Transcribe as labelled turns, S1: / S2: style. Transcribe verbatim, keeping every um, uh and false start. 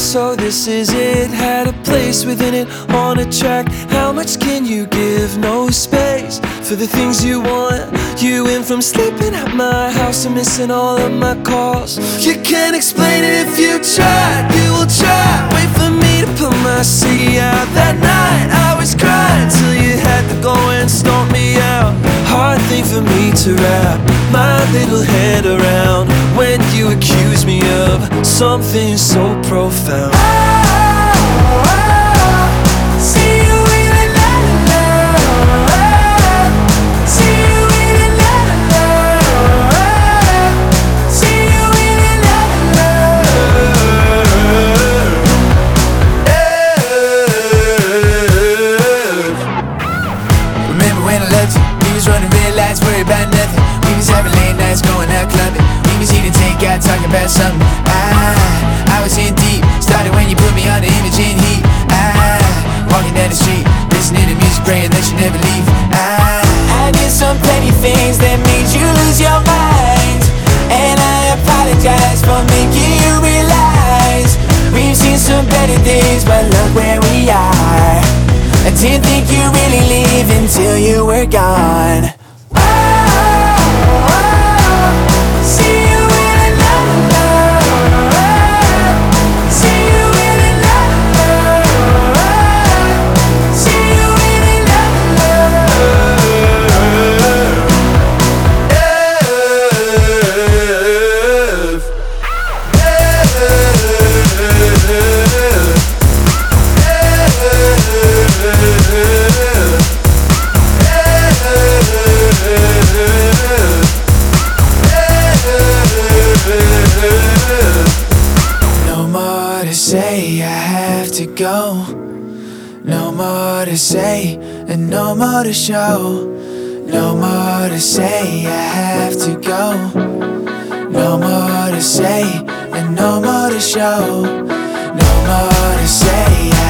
S1: So this is it, had a place within it, on a track. How much can you give? No space for the things you want. You went from sleeping at my house to missing all of my calls. You can't explain it if you tried. You will try, wait for me to put my C D out. That night I was crying till you had to go and stomp me out. Hard thing for me to wrap my little head around when you accuse me of something so profound.
S2: Talking about something. I, I was in deep. Started when you put me on the image in heat. I, walking down the street, listening to music, praying that you never leave. I, I did some petty things that made you lose your mind, and I apologize for making you realize we've seen some better days, but look where we are. I didn't think you'd really leave until you were gone. Say I have to go. No more to say and no more to show. No more to say I have to go. No more to say and no more to show. No more to say I